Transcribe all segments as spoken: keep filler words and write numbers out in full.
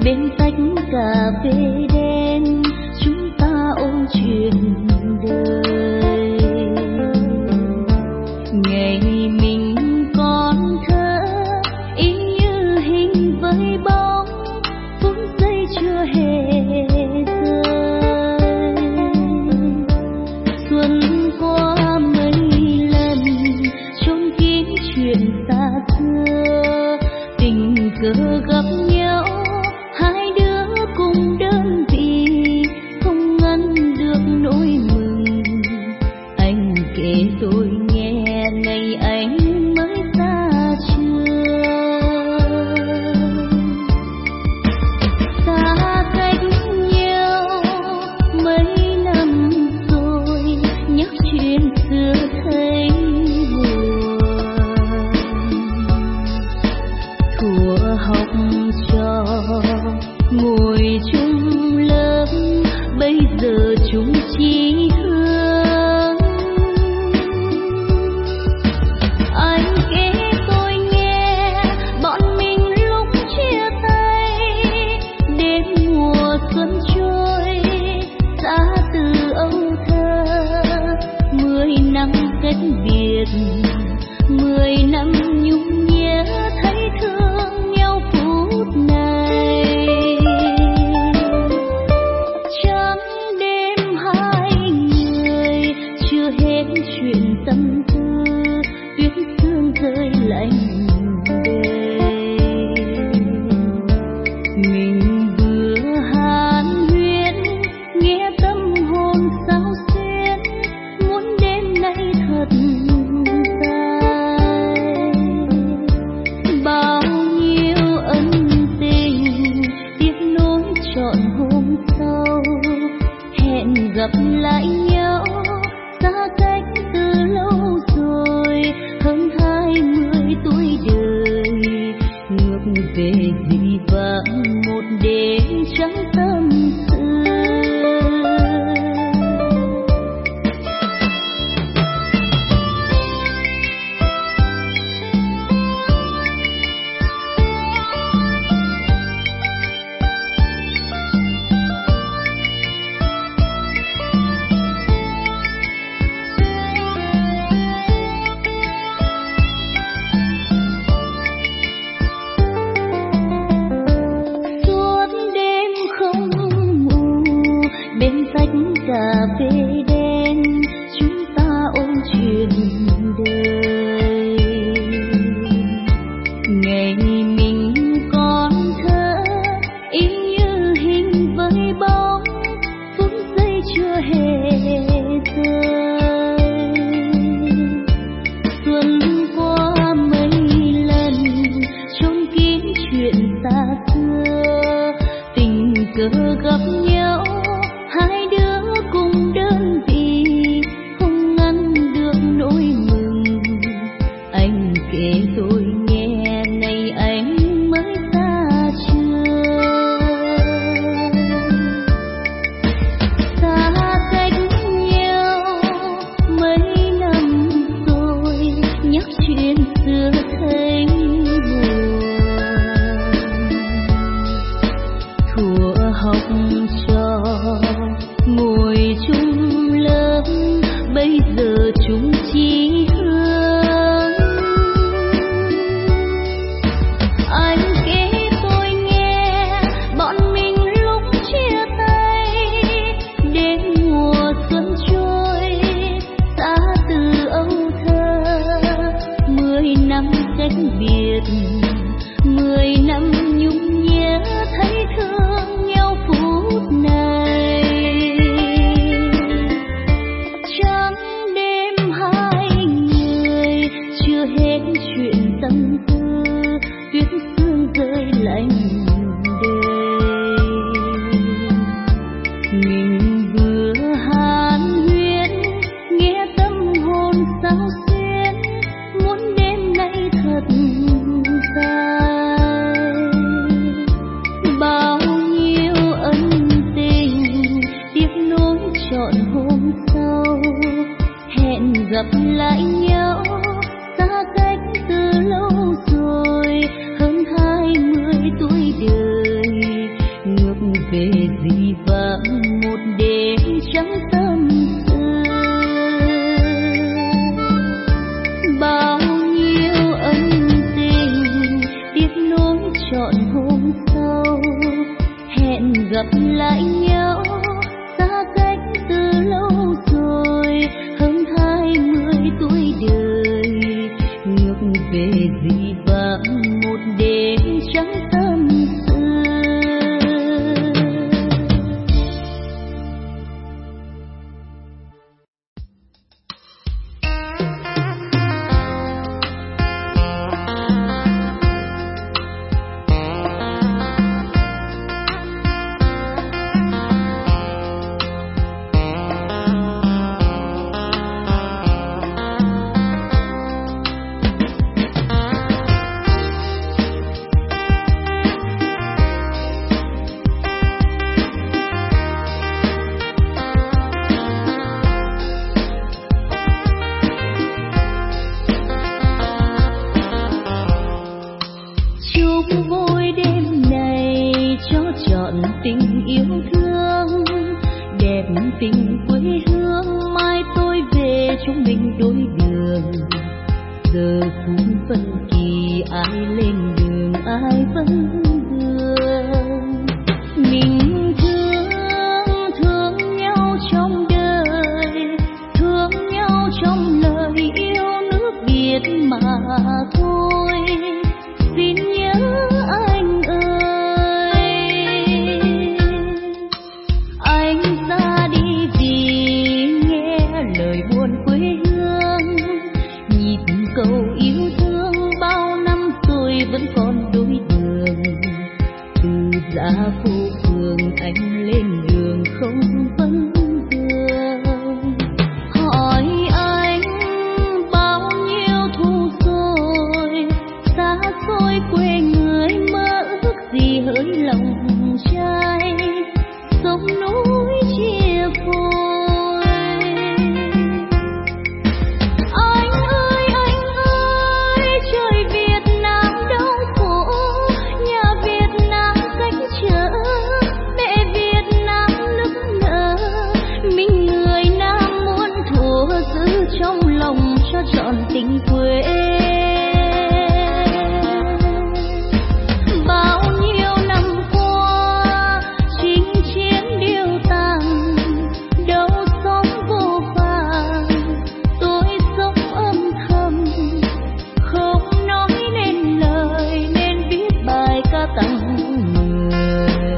bên tách cà phê đen chúng ta ôn chuyện đời. Ngày mình còn thơ ý như hình với bóng, phút giây chưa hề rơi. Xuân qua mấy lần trông kín chuyện xa xưa, tình cờ gặp nhau hai đứa cùng đơn vị, không ngăn được nỗi mừng. Anh kể tôi nghe ngày anh mới ra trường, xa cách nhau mấy năm rồi, nhắc chuyện xưa thấy buồn. Thuở học trò ngồi chung lớp, bây giờ chúng chỉ hướng. Anh kể tôi nghe bọn mình lúc chia tay, đến mùa xuân trôi xa từ âu thơ. Mười năm cách biệt, mười năm nhung nhớ thấy thương nhau phút này. Trắng đêm hai người chưa hết chuyện tâm tư, tuyết sương rơi lạnh đêm. Mình vừa hàn huyên nghe tâm hồn sao xuyến, muốn đêm nay thật dài. Bao nhiêu ân tình tiếc nối trọn hôm sau, hẹn gặp lại nhau xa cách từ lâu rồi, hơn hai mươi tuổi đời. Ngược về dĩ vãng một đêm trắng tâm sự. Suốt đêm không ngủ bên tách cà phê đen chúng ta ôn chuyện đời. Ngày mình còn thơ ý như hình với bóng, phút giây chưa hề rơi. Xuân qua mấy lần trông kín chuyện xa xưa, tình cờ gặp nhau hai đứa cùng đơn vị, không ngăn được nỗi mừng. Anh kể tôi nghe ngày anh mới ra trường, xa cách nhau mấy năm rồi, nhắc chuyện xưa thấy buồn. Thuở học trò lần sau. Hẹn gặp lại nhau xa cách từ lâu rồi, hơn hai mươi tuổi đời, ngược về dị vãng một đêm trắng tâm sự. Tình yêu thương đẹp tình quê hương, mai tôi về chúng mình đôi đường. Giờ phút phân kỳ ai lên đường ai vẫn đường. Mình thương thương nhau trong đời, thương nhau trong lời yêu nước Việt mà thôi. Xin nhớ anh ơi, anh ra đi vì nghe lời buồn quê hương. Nhịp cầu yêu thương bao năm rồi vẫn còn đôi đường. Từ giã phố phường anh lên đường không vấn vương. Hỏi anh bao nhiêu thu rồi, xa xôi quê người mơ ước gì hỡi lòng trai. Sông núi chia phôi. Anh ơi anh ơi, trời Việt Nam đau khổ, nhà Việt Nam cách trở, mẹ Việt Nam nức nở. Mình người Nam muốn thua giữ trong lòng cho trọn tình quê. Bao nhiêu năm qua chinh chiến điêu tàn, đâu sống vô vàn, tôi sống âm thầm, không nói nên lời nên viết bài ca tặng người.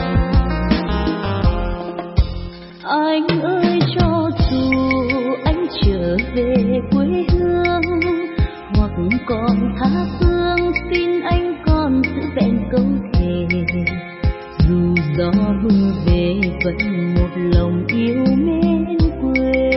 Anh ơi cho dù anh trở về quê hương, hoặc còn tha phương, xin anh còn giữ vẹn câu thề. Dù gió mưa về vẫn một lòng yêu mến quê.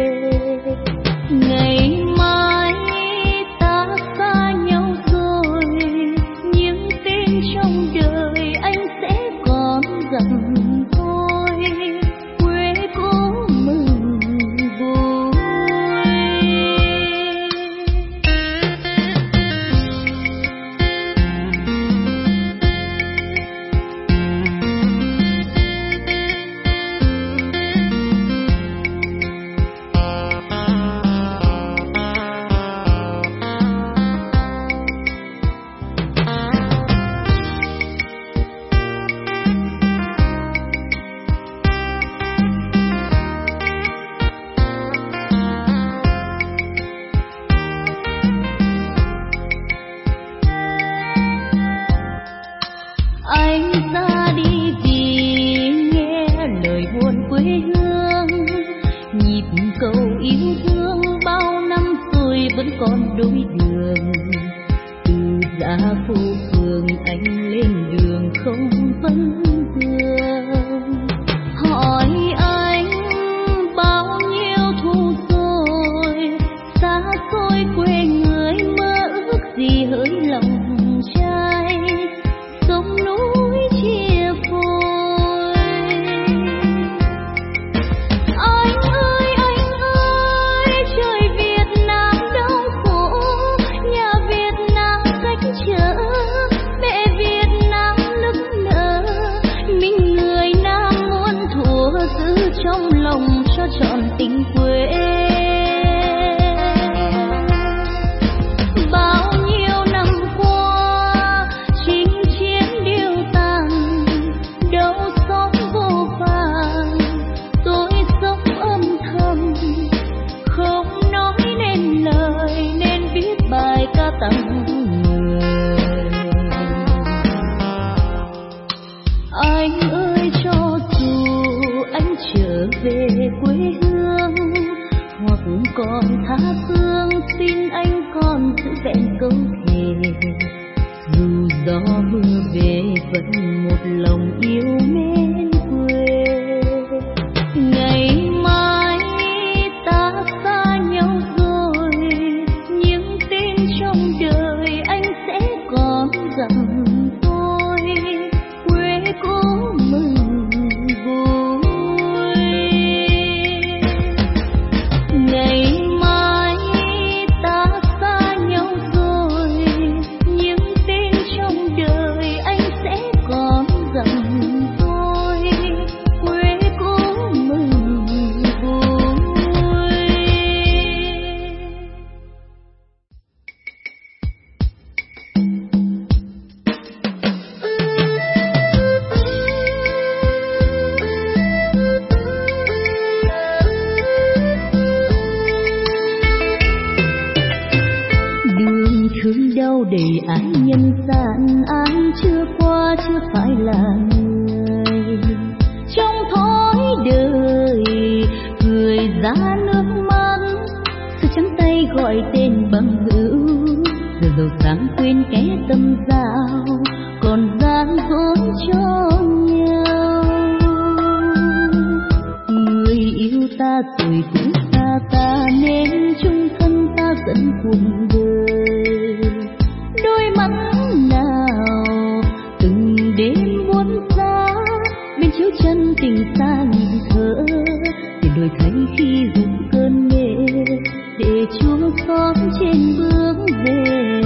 Ngày mai ta xa nhau rồi, nhưng tin trong đời anh sẽ còn gặp thôi. Quê cũ mừng vui. Anh ra đi vì nghe lời buồn quê hương. Nhịp cầu yêu thương bao năm rồi vẫn còn đôi đường. Từ giã phố phường anh lên đường không vấn vương. Hỏi anh bao nhiêu thu rồi, xa xôi quê người mơ ước gì hỡi lòng trai. Sông núi chia phôi. Anh ơi anh ơi, trời Việt Nam đau khổ, nhà Việt Nam cách trở, mẹ Việt Nam nức nở. Mình người Nam muốn thua giữ trong lòng cho trọn tình quê. Bao nhiêu năm qua chinh chiến điêu tàn, Anh ơi cho dù anh trở về quê hương hoặc còn tha phương, xin anh còn giữ vẹn câu thề. Dù gió mưa về vẫn một lòng yêu mến quê. Ngày mai ta xa nhau rồi, những tin trong đời anh sẽ còn rằng tôi quê cố mừng vui. Ngày mai ta xa nhau rồi, những tin trong đời anh sẽ còn rằng tôi quê cố mừng vui. Đường thương đau đầy ái nhân gian, ai chưa qua chưa phải là người. Trong thói đời người ra nước mắt, sự trắng tay gọi tên bằng hữu. Giờ giàu sáng quên kẻ tâm giao, còn gian dối cho nhau. Người yêu ta rồi cũng xa ta, nên chung thân ta dẫn cuộc đời. Đôi mắt nào từng đêm buồn xa, bên chiếu chân tình xa nhìn thở. Để đổi thay khi rút cơn mê, để Chúa xót trên bước về.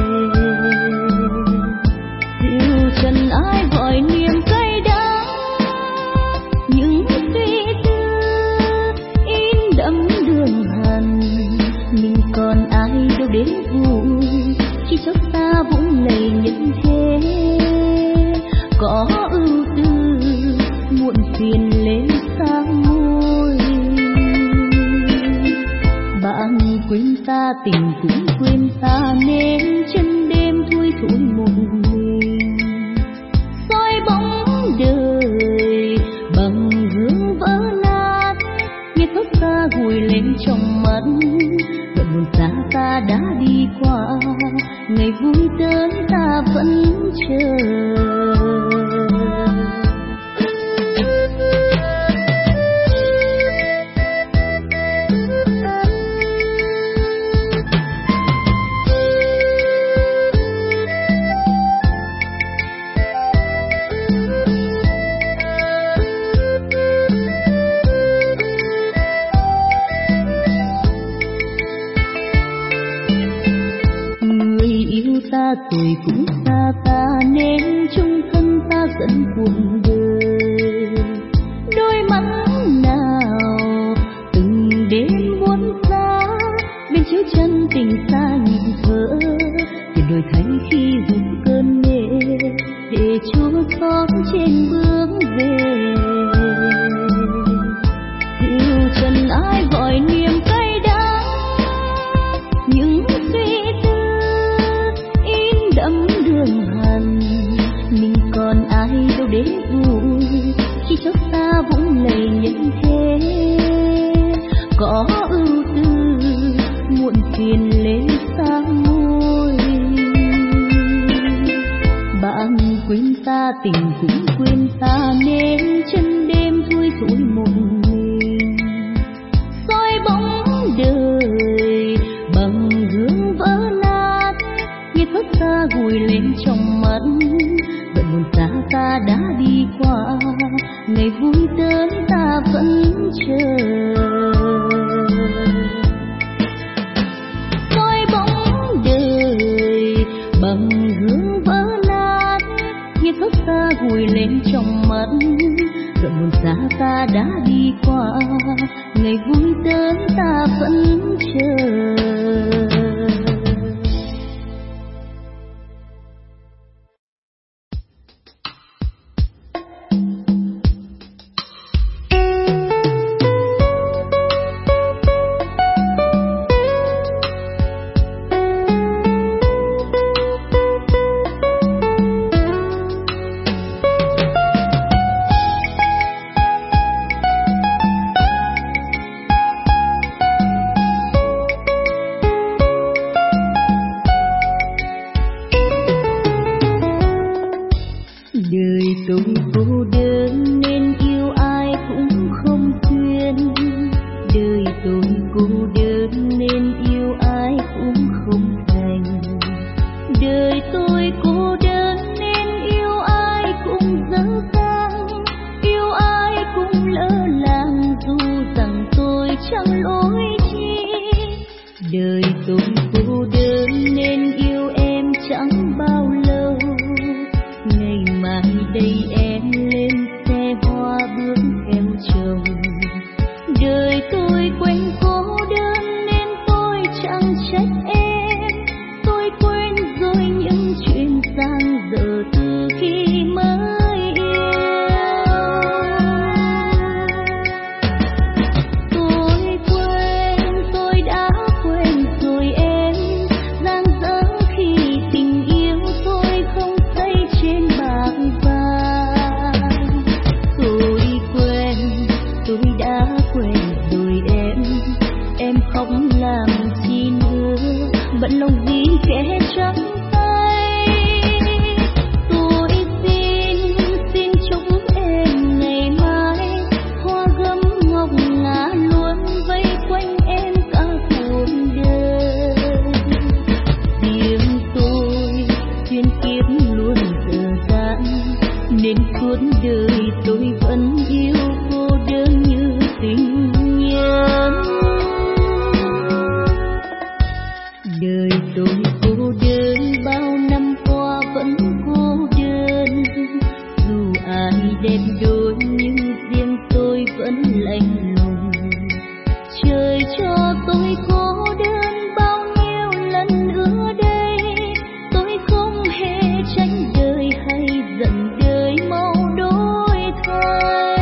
Dịu trần ai gọi niềm cay đắng, những suy tư in đậm đường hằn. Mình còn ai đâu đến vui, khi chốc ta vũng lầy những thế. Có ưu tư muộn phiền lên sang môi. Bạn quên ta tình cũng quên ta, nên chân đêm thui thủi một mình. Soi bóng đời bằng gương vỡ nát, nghe khóc ta gùi lên trong mắt. Đoạn buồn xa ta đã đi qua, ngày vui tới ta vẫn chờ. Ta rồi cũng xa ta, nên chung thân ta dẫn cuộc đời. Đôi mắt nào từng đêm buồn xa, bên chiếu chân tình xa nhìn thở. Để đổi thay khi rút cơn mê, để Chúa xót trên bước về. Dịu trần ai gọi niềm cay đắng, những suy tư đẫm đường hằn. Mình còn ai đâu để vui, khi chốc ta vũng lầy những thế. Có ưu tư muộn phiền lên sang môi. Bạn quên ta tình cũng quên ta, nên chân đêm thui thủi một mình. Soi bóng đời bằng gương vỡ nát, nghe khóc ta gùi lên trong mắt. Đoạn buồn xa ta đã đi qua, ngày vui tới ta vẫn chờ. Soi bóng đời bằng gương vỡ nát, nghe khóc ta gùi lên trong mắt. Đoạn buồn xa ta đã đi qua, ngày vui tới ta vẫn chờ. tôi cô đơn nên yêu ai cũng không duyên, đời tôi cô đơn nên yêu ai cũng không thành, đời tôi cô đơn nên yêu ai cũng dở dang, yêu ai cũng lỡ làng dù rằng tôi chẳng lỗi chi, đời tôi cô đơn nên yêu em chẳng bao lâu, ngày mai đây em lên xe hoa bước theo chồng, đời tôi quanh cô đơn nên tôi chẳng trách em, tôi quên rồi những chuyện giang dở từ khi mới yêu, tôi quên tôi đã quên rồi em, giang dở khi tình yêu tôi không xây trên bạc vàng, tôi quên tôi đã quên rồi em, em không làm chi nữa, bận lòng gì kẻ trắng tay, tôi xin xin chúc em ngày mai hoa gấm ngọc ngà luôn vây quanh em cả cuộc đời, riêng tôi duyên kiếp luôn dở dang nên suốt đời tôi vẫn yêu cô đơn như tình nhân, đời tôi cô đơn bao năm qua vẫn cô đơn, dù ai đẹp đôi nhưng riêng tôi vẫn lạnh lùng, trời cho tôi cô đơn bao nhiêu lần nữa đây, tôi không hề tránh đời hay giận đời mau đổi thay.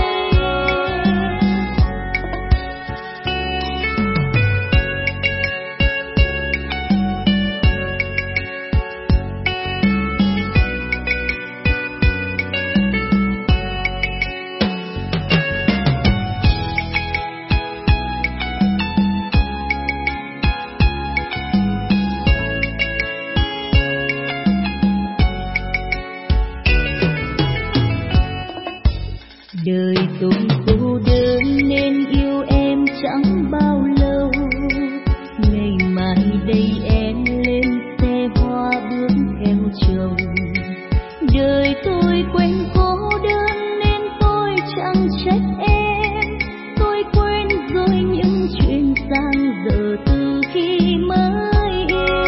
Đời tôi cô đơn nên yêu em chẳng bao lâu, ngày mai đây em lên xe hoa bước theo chồng, đời tôi quên cô đơn nên tôi chẳng trách em, tôi quên rồi những chuyện giang dở từ khi mới yêu,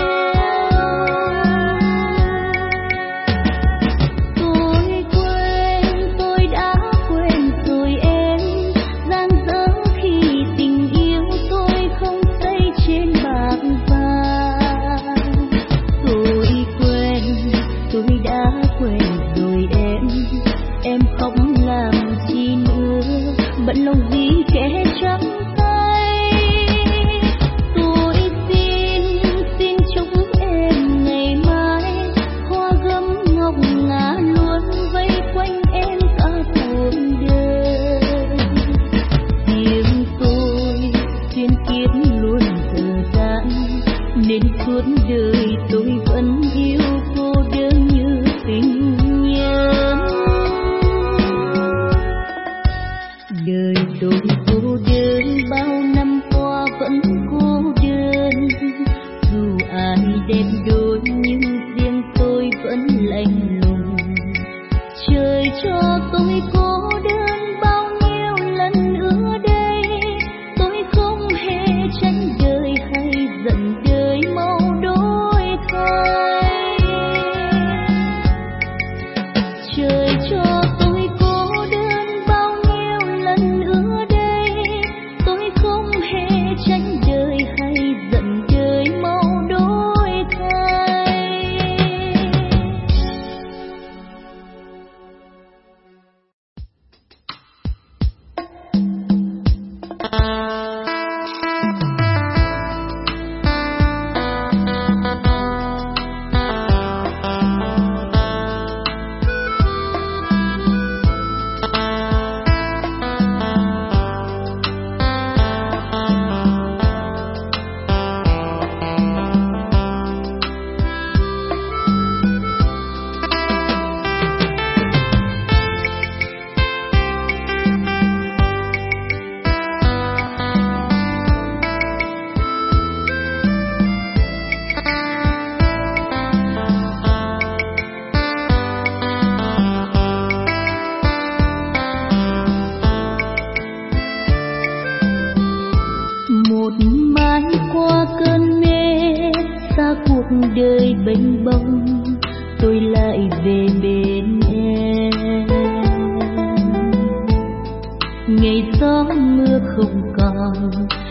tôi quên tôi đã quên rồi em, giang dở khi tình yêu tôi không xây trên bạc vàng, tôi quên tôi đã quên rồi em, em không làm chi nữa, bận lòng gì kẻ trắng tay, tôi xin xin chúc em ngày mai hoa gấm ngọc ngà luôn vây quanh em cả cuộc đời, riêng tôi duyên kiếp luôn dở dang nên suốt đời tôi vẫn yêu cô đơn như tình nhân, đời tôi cô đơn bao năm qua vẫn cô đơn, dù ai đẹp đôi nhưng riêng tôi vẫn lạnh lùng, trời cho tôi cô đơn bao nhiêu lần nữa đây, tôi không hề tránh đời hay giận đời mau đổi thay, trời cho tôi cô đơn bao nhiêu lần nữa đây, tôi không hề tránh đời hay giận đời mau đổi thay.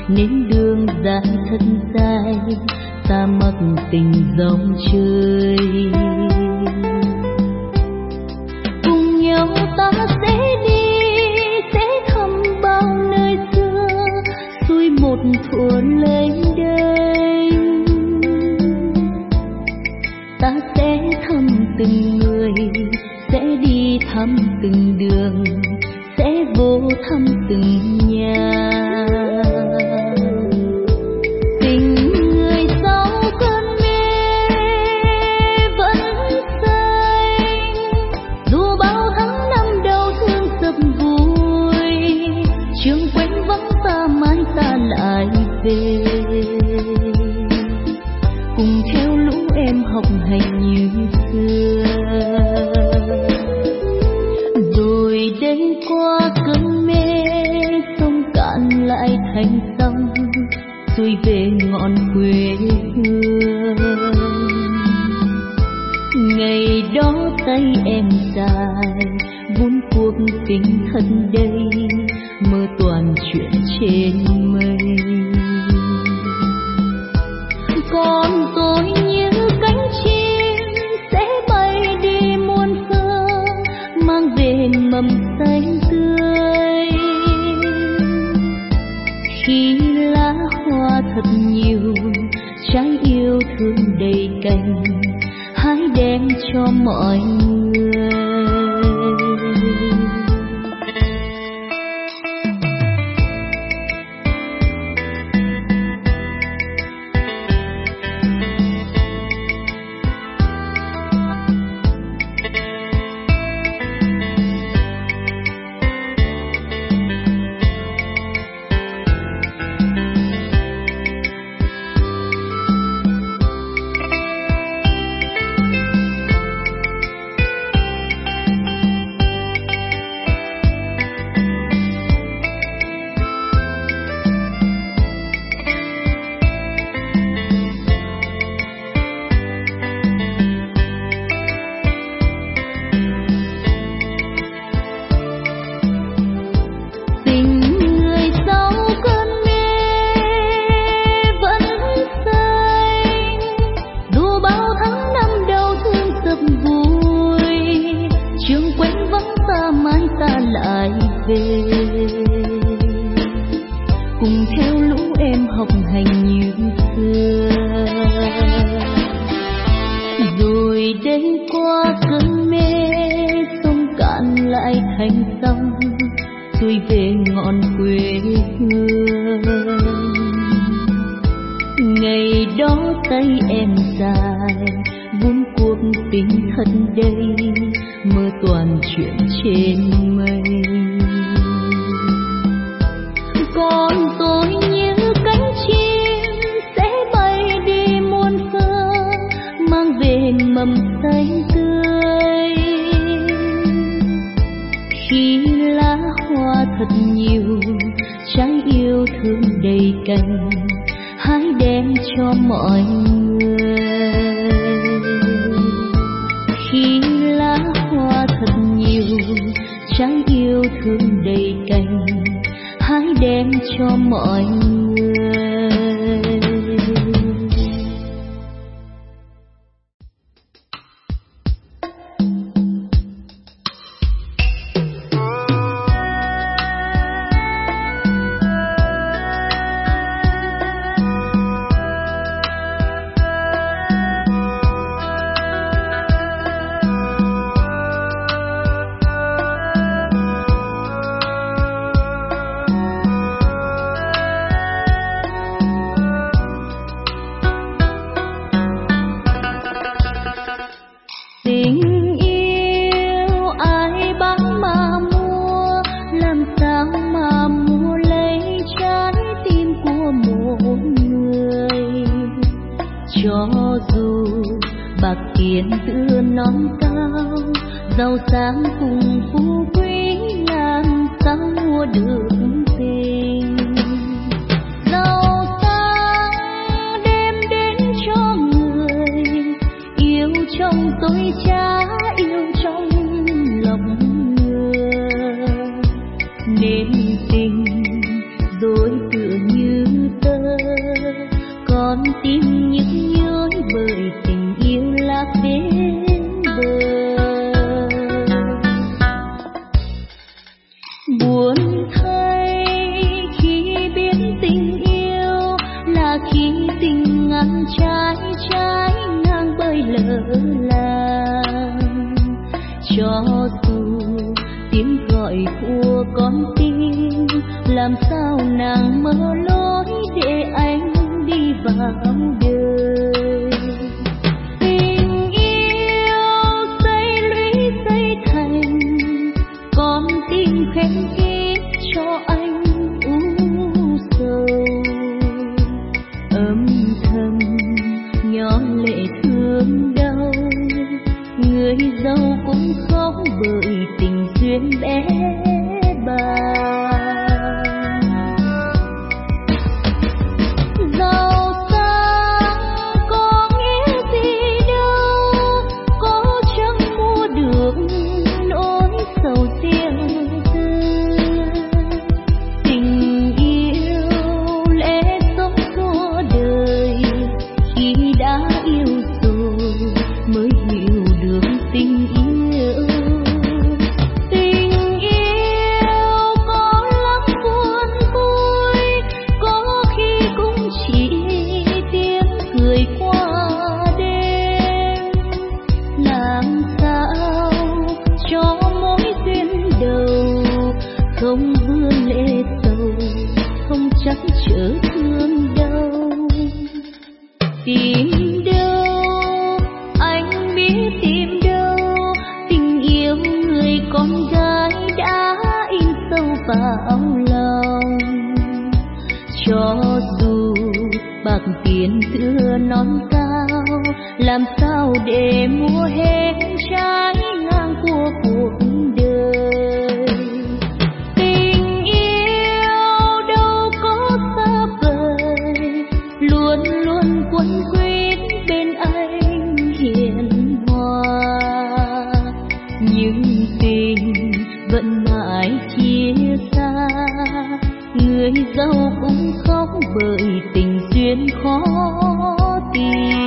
nên đường dài thật dài ta mặc tình dòng chơi. Cùng nhau ta sẽ đi sẽ thăm bao nơi xưa xuôi một thuở lên đây. Ta sẽ thăm từng người sẽ đi thăm từng đường sẽ vô thăm từng nhà. Tình người sau cơn mê vẫn xanh dù bao tháng năm đau thương sập vùi. Trường quên vắng ta mãi ta lại về cùng theo lũ em học hành như xưa. Rồi đây qua cơn mê sông cạn lại thành sông xuôi về ngọn quê hương. Ngày đó tay em dài vun cuộc tình thân đây mơ toàn chuyện trên mây. Còn tôi như cánh chim sẽ bay đi muôn phương mang về mầm xanh tươi. Khi lá hoa thật nhiều trái yêu thương đầy cành hãy đem cho mọi người. Cùng theo lũ em học hành như xưa. Rồi đây qua cơn mê sông cạn lại thành sông xuôi về ngọn quê hương. Ngày đó tay em dài vun cuộc tình thân đây mơ toàn chuyện trên mây. Còn tôi như cánh chim sẽ bay đi muôn phương mang về mầm xanh tươi. Khi lá hoa thật nhiều trái yêu thương đầy cành hãy đem cho mọi người. Khi lá hoa thật nhiều trái yêu thương đầy cành hãy đem cho mọi người. Cho dù bạc tiền tựa non cao giàu sang cùng phú quý làm sao mua được tình. Giàu sang đem đến cho người yêu trong tôi cha yêu trong lòng người, nên tình rồi tựa như cho dù tiếng gọi của con tim làm sao nàng mơ lối để anh đi vào đời. Tình yêu xây lũy xây thành con tim khép kín cho anh u sầu, âm thầm nhỏ lệ thương đau, người dâu cũng khóc bởi tình duyên bé bàng. Giàu sang có nghĩa gì đâu, có chẳng mua được nỗi sầu riêng tư. Tình yêu lẽ sống suốt đời, khi đã yêu rồi mới hiểu được tình yêu. Tình yêu có lắm buồn vui, có khi cũng chỉ tiếng cười qua đêm. Làm sao cho mỗi duyên đầu không vương lệ sầu, không chắc chở thương đâu. Tìm đâu anh biết tìm đâu, tình yêu người con gái đã in sâu vào lòng. Cho dù bạc tiền thưa non cao, làm sao để mua hết trái ngang của cuộc đời. Tình yêu đâu có xa vời, luôn luôn quấn quýt bên anh hiền hòa. Nhưng tình vẫn mãi chia xa, người dâu cũng khóc bởi tình duyên khó tìm.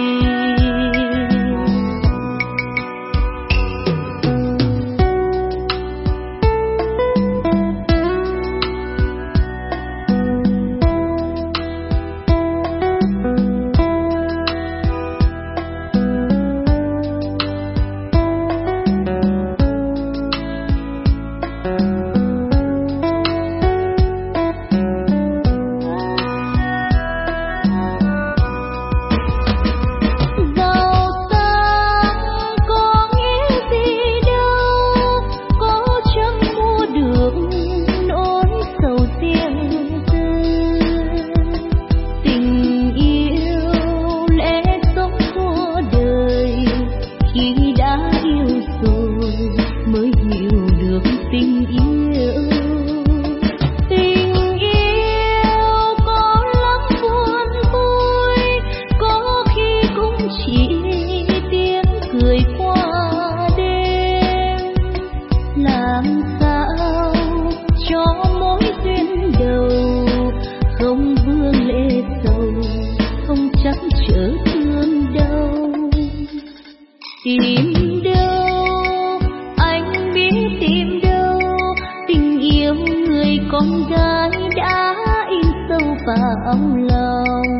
Tìm đâu anh biết tìm đâu, tình yêu người con gái đã in sâu vào lòng.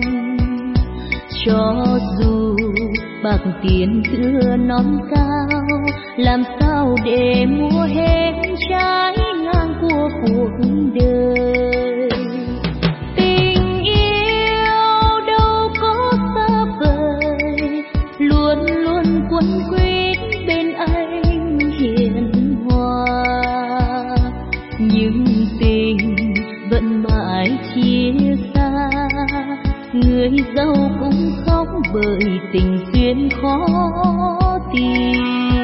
Cho dù bạc tiền thưa non cao, làm sao để mua hết trái ngang của cuộc đời. Tình yêu đâu có xa vời, luôn luôn quấn quýt bên anh hiền hòa. Nhưng tình vẫn mãi chia xa, người dâu cũng khóc bởi tình duyên khó tìm.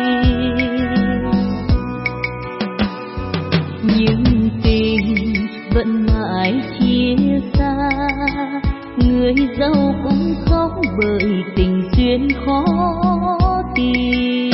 Nhưng tình vẫn mãi chia xa, người dâu cũng khóc bởi tình duyên khó tìm.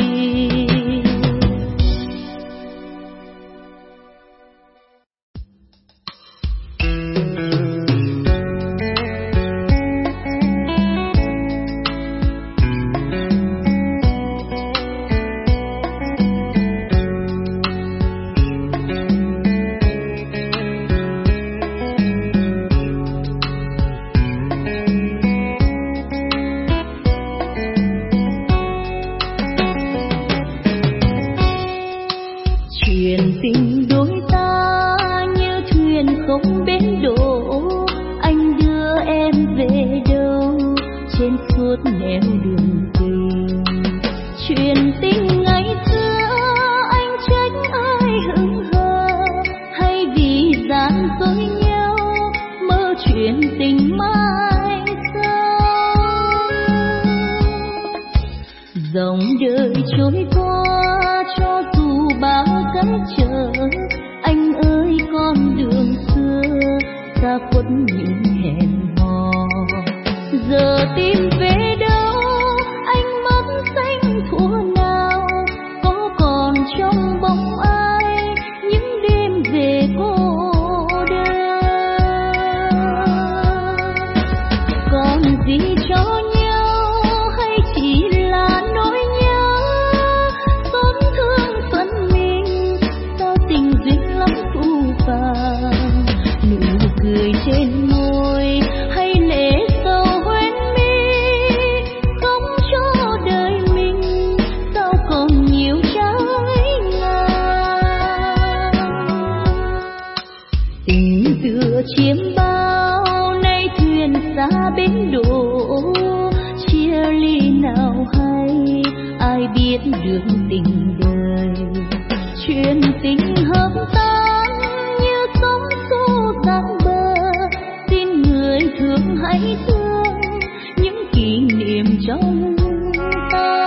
chuyện tình đôi ta như thuyền không bến đỗ, anh đưa em về đâu trên suốt nẻo đường tình. Chuyện tình ngày xưa anh trách ai hững hờ, hay vì gian dối nhau mơ chuyện tình mai sau. Dòng đời trôi qua cho dù bao cách trở, anh ơi con đường xưa xa khuất những hẹn hò. Giờ tìm về đâu anh mất danh thuở nào, có còn trong bóng ai những đêm về cô đơn. Còn gì cho nhau hay chỉ là nỗi nhớ, xót thương phận mình sao tình duyên lắm phũ phàng. Nụ cười trên môi hay lệ sầu hoen mi, không cho đời mình sao còn nhiều trái ngang. Tình tựa chiếm bao nay thuyền xa bến đỗ, chia ly nào hay ai biết được tình đời. Chuyện tình hợp tan như sóng xô giăng bờ, xin người thương hãy thương những kỷ niệm trong ta.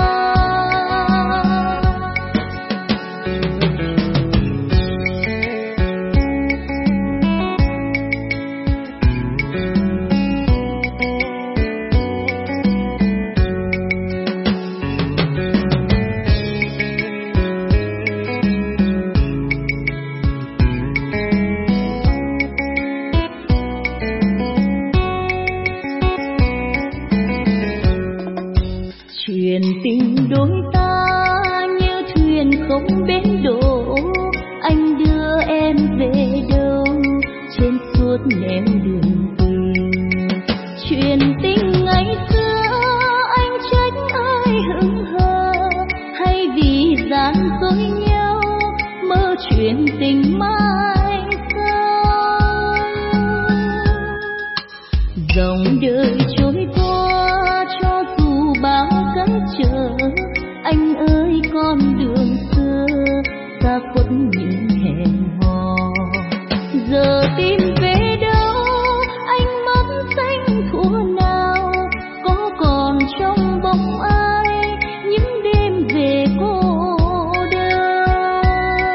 Chuyện tình đôi ta như thuyền không bến đỗ, anh đưa em về đâu trên suốt nẻo đường tình. Chuyện tình ngày xưa anh trách ai hững hờ, hay vì gian dối nhau mơ chuyện tình mai sau. Dòng đời trôi qua cho dù bao cách trở, anh ơi con đường xưa xa khuất những hẹn hò. Giờ tìm về đâu anh mất danh thuở nào, có còn trong bóng ai những đêm về cô đơn.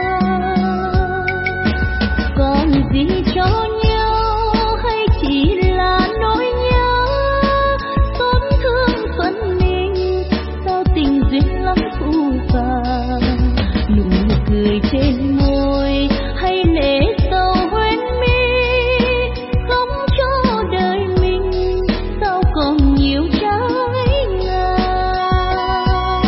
Còn gì cho nhau hay chỉ là nỗi nhớ, xót thương phận mình sao tình duyên lắm phũ phàng. Nụ cười trên môi hay lệ sầu hoen mi, không cho đời mình sao còn nhiều trái ngang.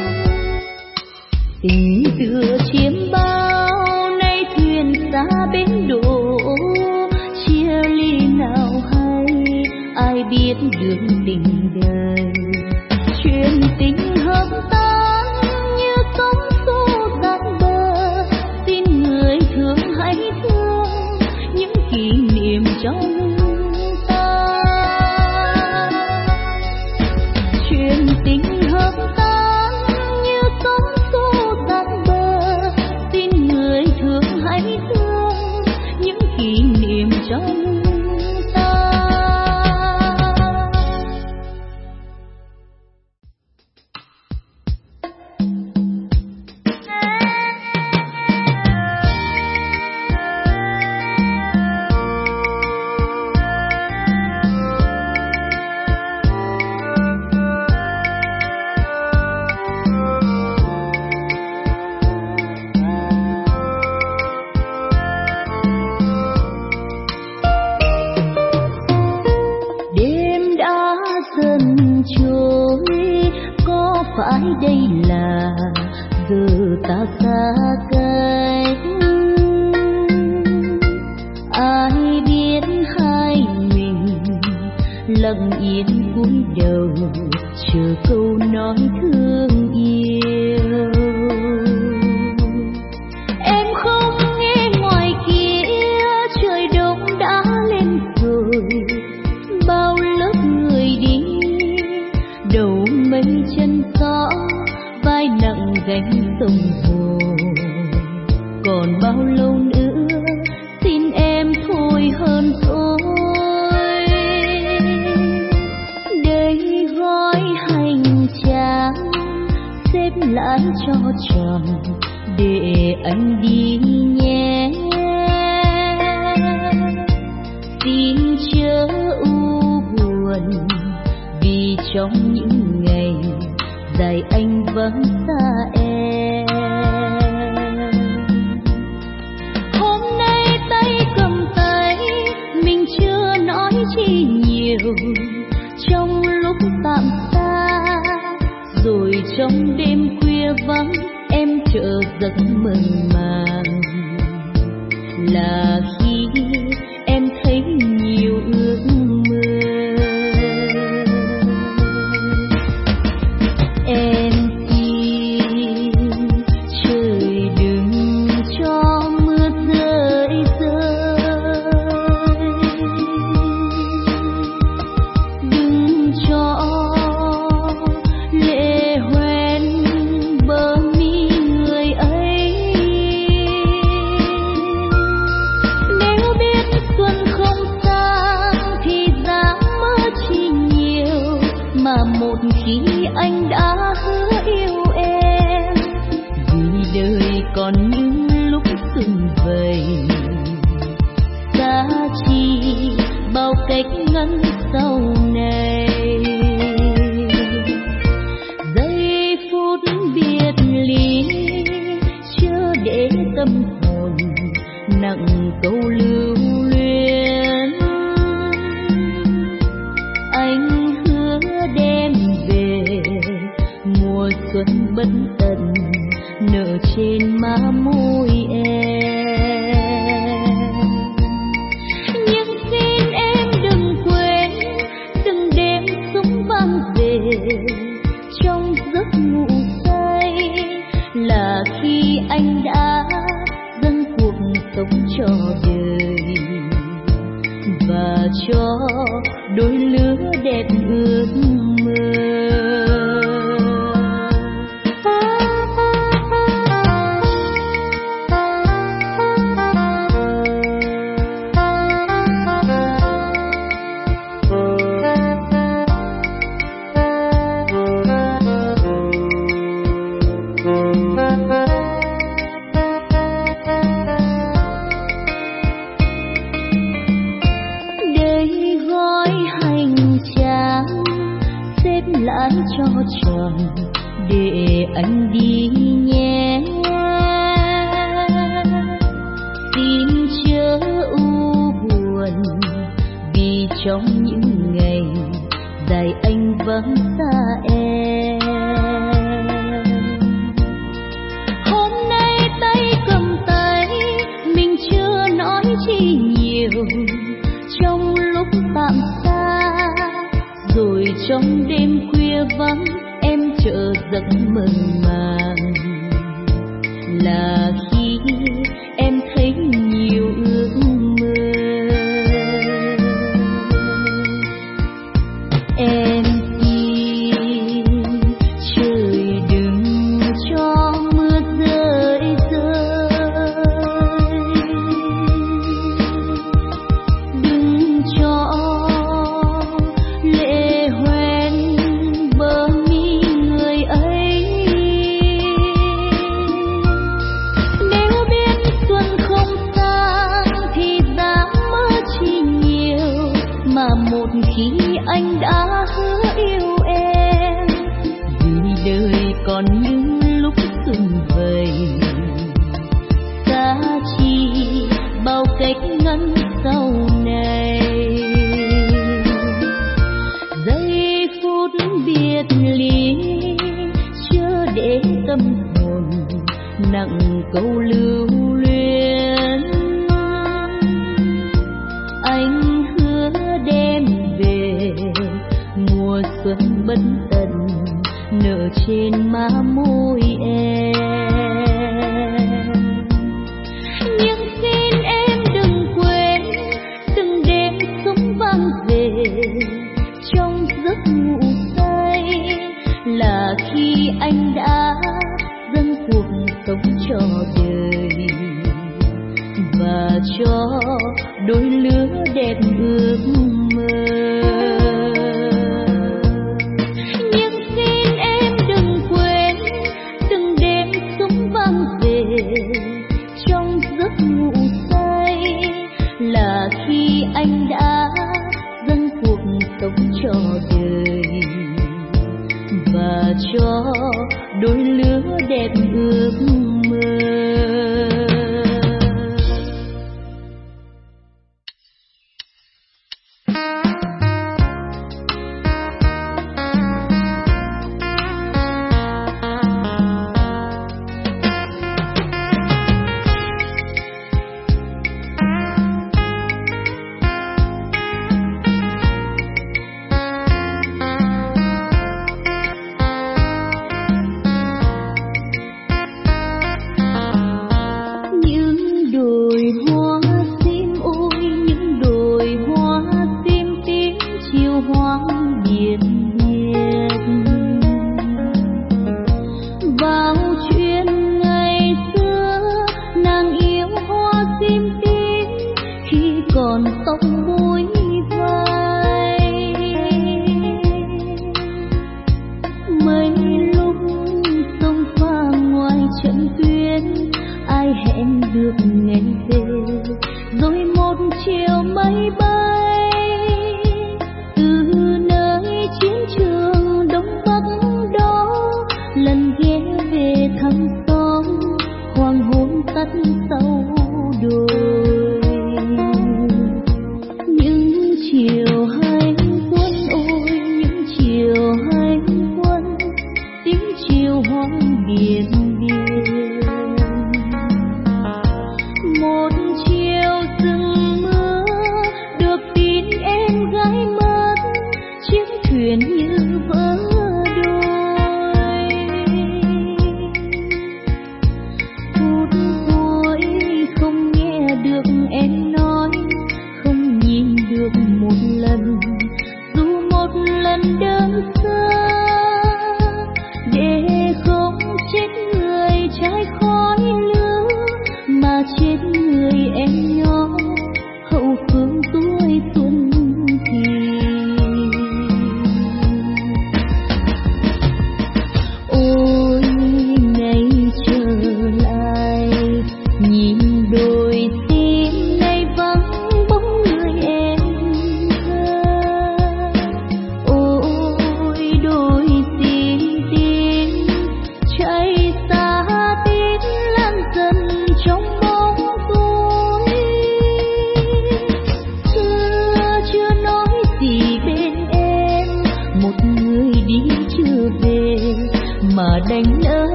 Tình tựa chiếm bao nay thuyền xa bến đỗ, chia ly nào hay ai biết được tình đời. Chuyện tình hợp tan như sóng xô giăng bờ, xin người thương hãy thương những kỷ niệm trong ta. Chuyện tình hợp tan như sóng xô giăng bờ, xin người thương hãy thương những kỷ niệm trong ta. Đêm đã dần trôi, có phải đây là giờ ta xa cách? Ai biết hai mình lặng yên cúi đầu chờ câu nói thương yêu. Em cánh sông Hồ. Còn bao lâu nữa xin em thôi hơn tôi. Đây gói hành trang xếp lại cho tròn để anh đi nhé. Xin chớ u buồn vì trong những ngày dài anh vẫn xa em. Hôm nay tay cầm tay mình chưa nói chi nhiều, trong lúc tạm xa rồi trong đêm khuya vắng em chợt giấc mừng màng. Là khi em thấy nhiều ước mơ. Em xin trời đừng cho mưa rơi rơi, đừng cho lệ hoen bờ mi người ấy. Nếu biết xuân không sang thì dáng mơ chỉ nhiều, mà một khi anh đã hứa yêu em, vì đời còn những lúc xuân vầy, giá chi bao cách ngăn sau này. Giây phút biệt ly chưa để tâm hồn nặng câu lưu luyến. Anh hứa đem về mùa xuân bất tận nở trên má môi em. Nhưng xin em đừng quên, đừng đêm súng vang về trong giấc ngủ say, là khi anh đã dâng cuộc sống cho đời và cho đôi lứa đẹp ước mơ. Đây gói hành trang xếp lại cho tròn để anh đi nhé. Xin chớ u buồn vì trong những ngày dài anh vẫn xa em. Hôm nay tay cầm tay mình chưa nói chi nhiều, trong lúc tạm xa rồi trong đêm khuya vắng em chợt giấc mừng màng. Là khi em thấy nhiều ước mơ. Em xin trời đừng cho mưa rơi rơi, đừng cho lệ hoen bờ mi người ấy. Nếu biết xuân không sang thì dáng mơ chỉ nhiều, mà một khi anh đã hứa yêu em, vì đời còn những lúc xuân vầy, giá chi bao cách ngăn sau này. Giây phút biệt ly chưa để tâm hồn nặng câu lưu luyến. Anh hứa đem về mùa xuân bất tận nở trên má môi em. Nhưng xin em đừng quên, đừng đêm súng vang về trong giấc ngủ say, là khi anh đã dâng cho đôi lứa đẹp ước mơ. Nhưng xin em đừng quên, từng đêm súng vang về trong giấc ngủ say, là khi anh đã dâng cuộc sống cho đời và cho đôi lứa đẹp ước mơ.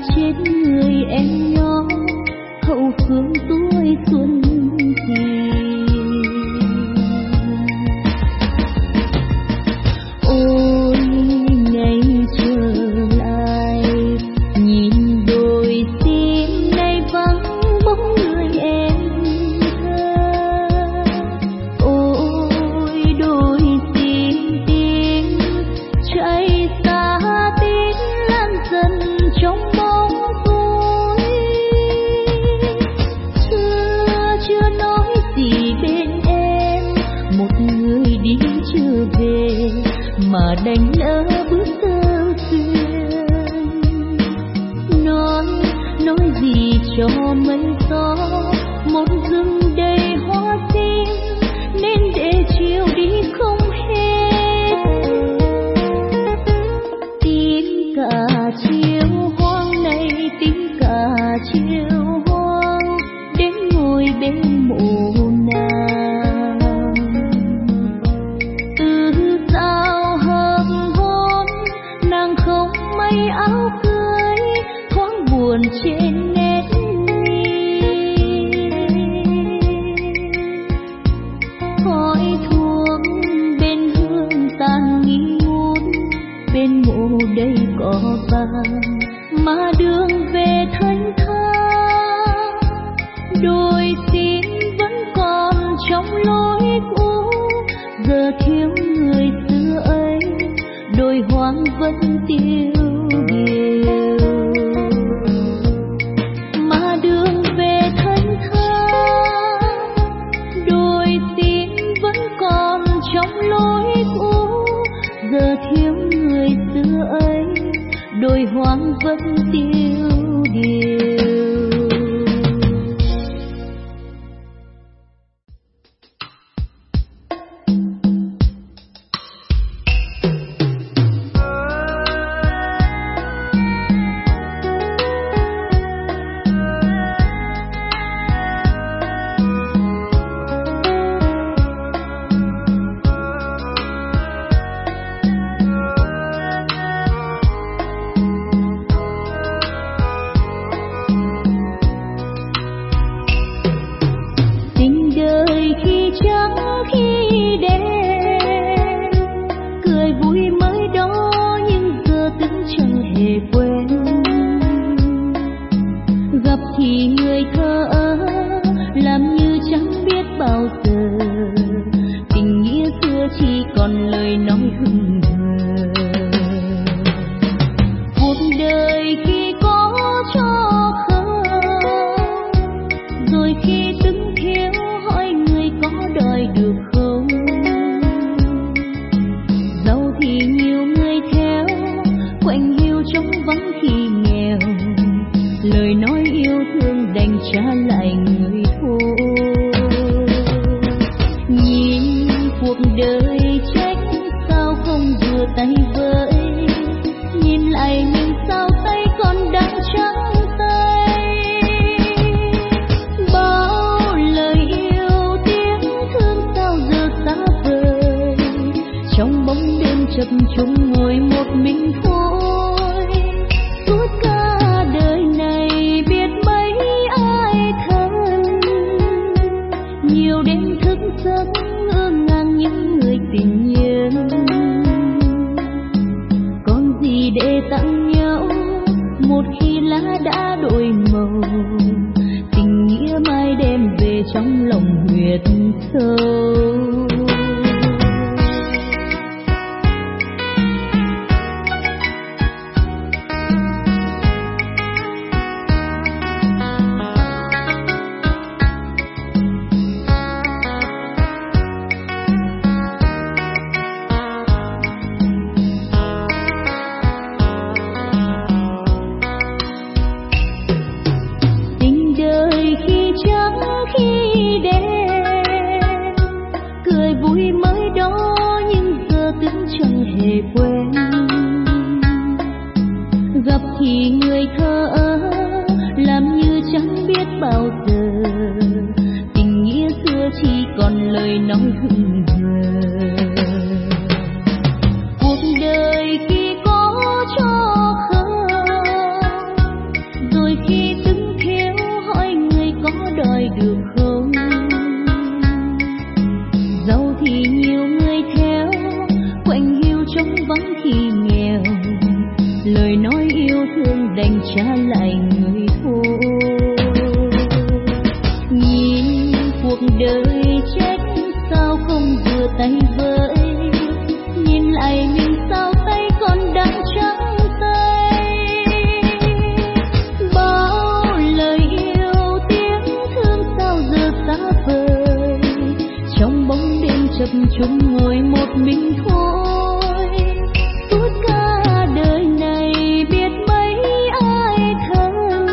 trên người em nhỏ hậu phương tuổi xuân thì ôi ngày trở lại nhìn đôi tim nay vắng bóng người em thơ. Ôi đôi tim tim cháy xa tím lan dần trong bóng tối. Xưa chưa nói gì bên em, một người đi chưa về mà đành lỡ bước tơ duyên. Nói nói gì cho mây gió, một rừng đầy hoa tím nên để chiều đi không hết. Tím cả chiều hoang này, tím cả chiều hoang đến ngồi bên mộ nàng. Từ sao hâm hôn nàng không may áo cưới, thoáng buồn trên nét mi. Khói thuốc bên hương tàn nghi ngút, bên mộ đây có vàng mà đường về thanh thang. Đôi tim vẫn còn trong lối cũ, giờ thiếu người xưa ấy, đôi hoang vẫn tiêu điều. Mà đường về thanh thang, đôi tim vẫn còn trong lối cũ, giờ thiếu người xưa ấy, đôi hoang vẫn tiêu điều. đành trả lại người thôi. Nhìn cuộc đời chết sao không vừa tay với, nhìn lại mình sao tay còn đang trắng tay. Bao lời yêu tiếng thương sao giờ xa vời, trong bóng đêm chập chững ngồi một mình thôi. Suốt cả đời này biết mấy ai thân,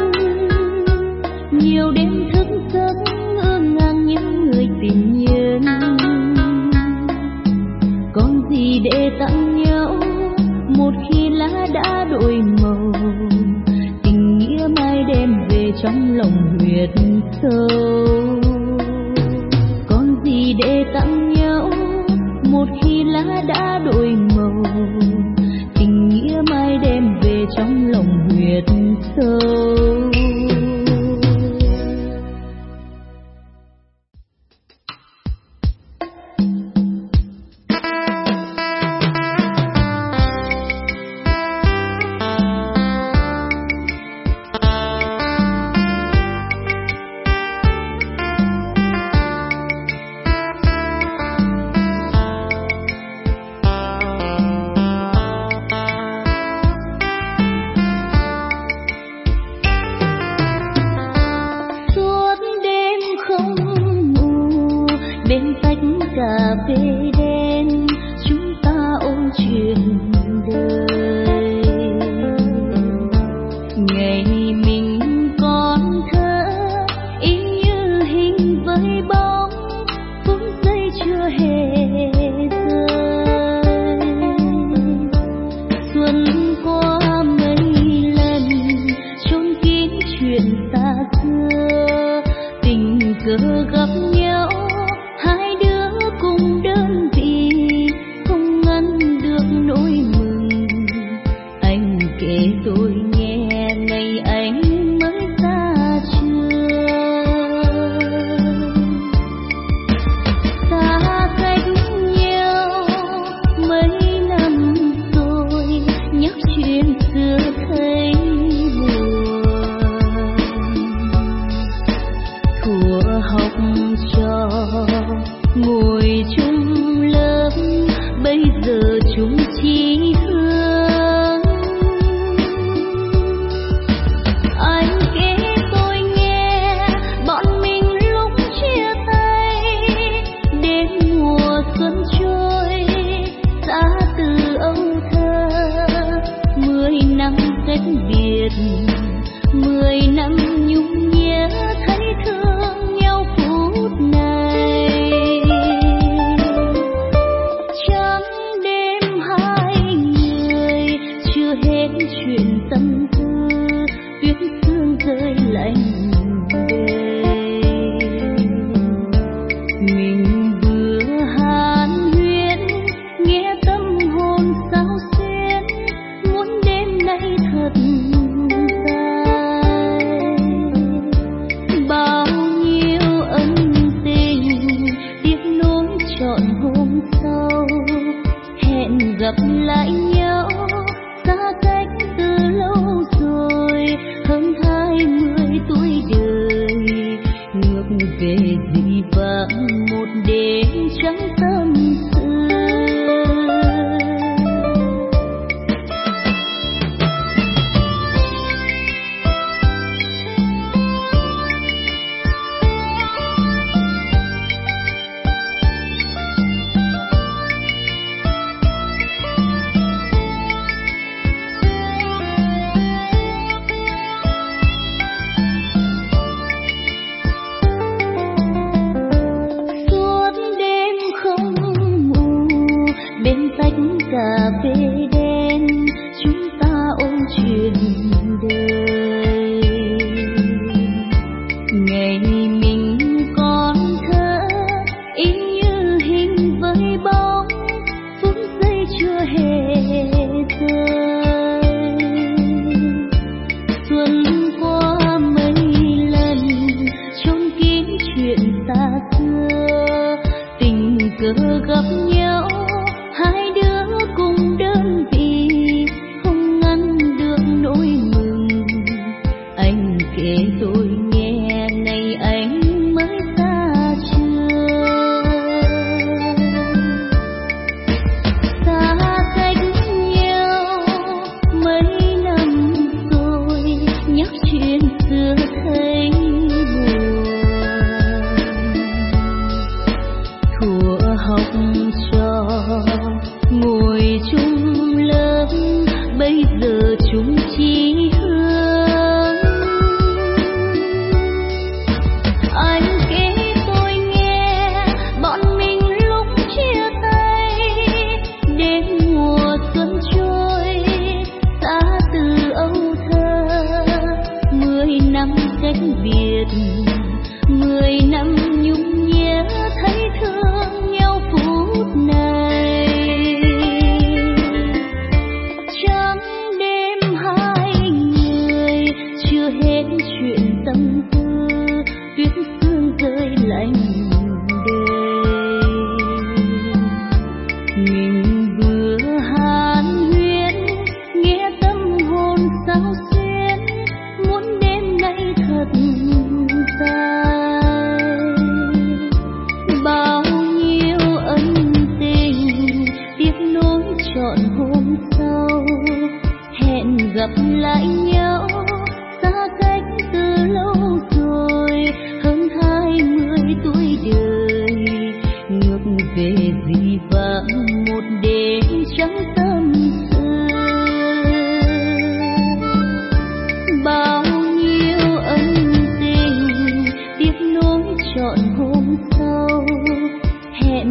nhiều đêm thức giấc ngỡ ngàng những người tình nhân. Còn gì để tặng nhau một khi lá đã đổi màu, tình nghĩa mai đem về trong lòng huyệt sâu. Còn gì để tặng nhau một khi lá đã đổi màu, tình nghĩa mai đem về trong lòng huyệt sâu.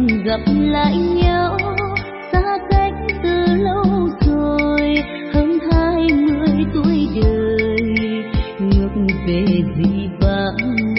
gặp lại nhau, xa cách từ lâu rồi, hơn hai mươi tuổi đời, ngược về vì vắng